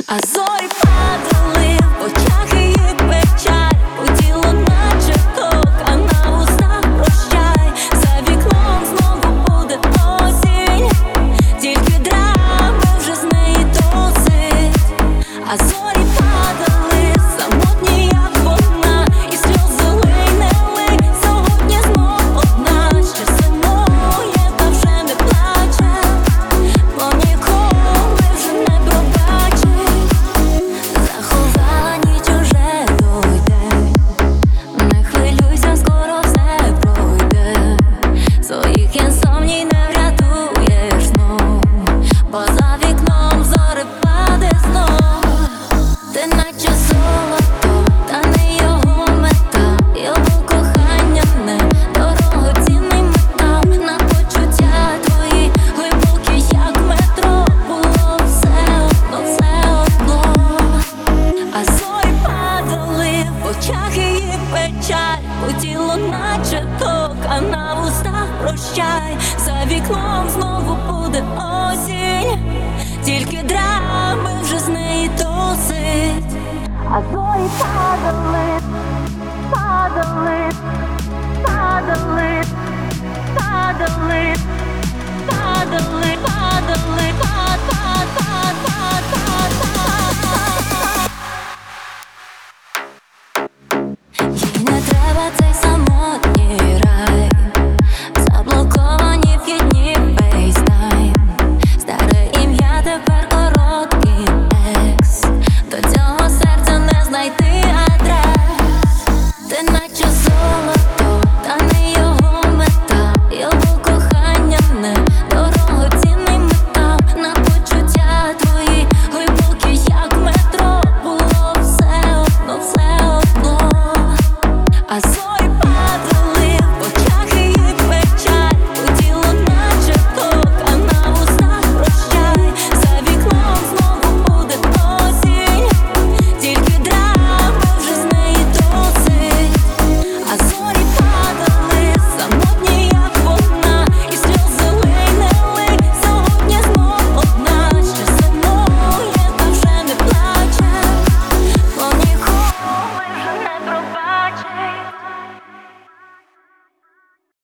А зорі падали, в очах її печаль, по тілу наче ток, а на вустах прощай. За вікном знову буде осінь, тільки драми вже з неї досить. А зорі падали, самотні як вона, і сльози лий не лий, сьогодні знов одна. Ще сумує, та вже не плаче, бо ніколи вже не пробачить. Заховала ніч, уже дойде, не хвилюйся, скоро все пройде. Своїх інсомній не врятуєш знов, бо за вікном зори паде знов. Ти наче золото, та не його мета, його кохання не дорогоцінний метал. На почуття твої глибокі, як метро, було все одно. А зорі падали, в очах її печаль, по тілу наче ток, а на вустах прощай. За вікном знову буде осінь, тільки драми вже з неї досить. А зорі падали.